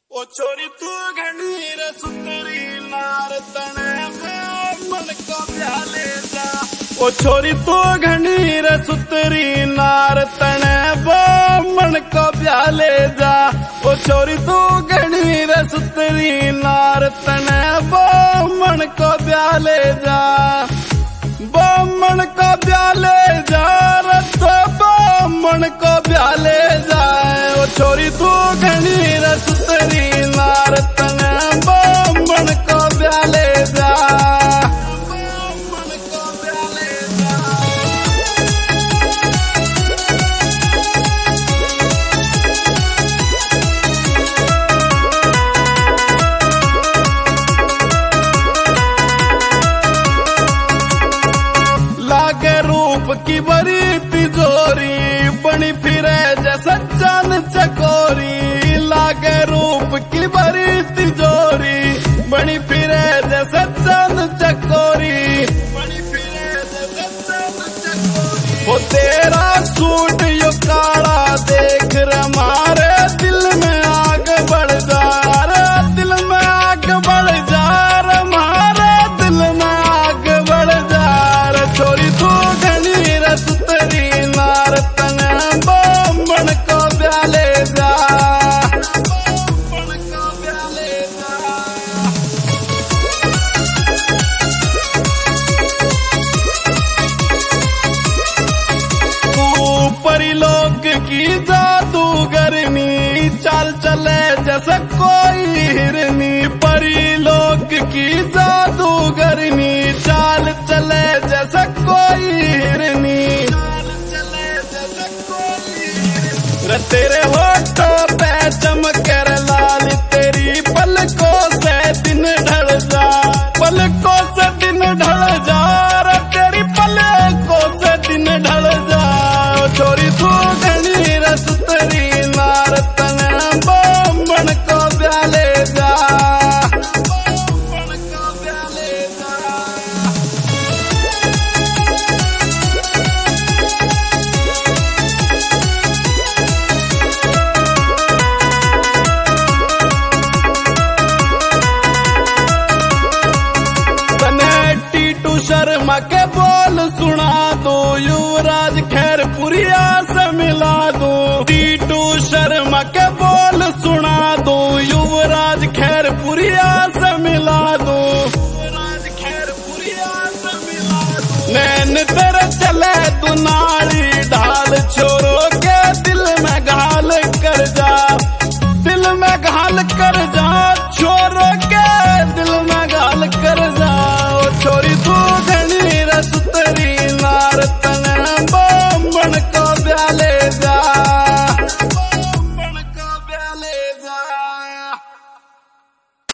ओ छोरी तू घनी रे सुतरी नार तने मन को प्याले जा। ओ छोरी तू घनी रे सुतरी नार तने मन को प्याले जा। ओ छोरी तू घनी रे सुतरी नार तने मन को प्याले जा। मन को प्याले जा रतो मन को प्याले जाए। ओ छोरी तू घनी रे सुतरी नार तने मन को प्याले जा। मन को प्याले जा। लागे रूप की बड़ी तिजोरी बनी फिरे जैसा चांद चकोरी। लागे रूप की बड़ी तिजोरी बनी फिरे जैसा चांद चकोरी। बनी फिरे जैसा चांद चकोरी। वो तेरा सूट यो काला देख रे मारे दिल में आग बढ़ जा। रे दिल में आग बढ़ जा रे मारे दिल में आग बढ़ जा। रे छोरी तू घनी रे सुतरी नार तने मन को प्याले जा। मन को प्याले जा। तू परिलोक की जादूगरनी चाल चले जैसे कोई हिरनी। परिलोक की जादूगरनी चाल चले जैसे कोई हिरनी। रे तेरे होठों पे चमकर लाल तेरी पलकों से दिन ढल जा। पलकों से दिन ढल जा रे तेरी पलकों से दिन ढल जा। छोरी तू घनी रे सुतरी नार तने मन को प्याले जा। मन को प्याले जा। टीटू शर्मा के बोल सुना दो युवराज खैरपुरिया से मिला दो। टीटू शर्मा के बोल सुना दो युवराज खैरपुरिया से मिला दो। युवराज खैरपुरिया से मिला दो। नैन तेरे चले दुना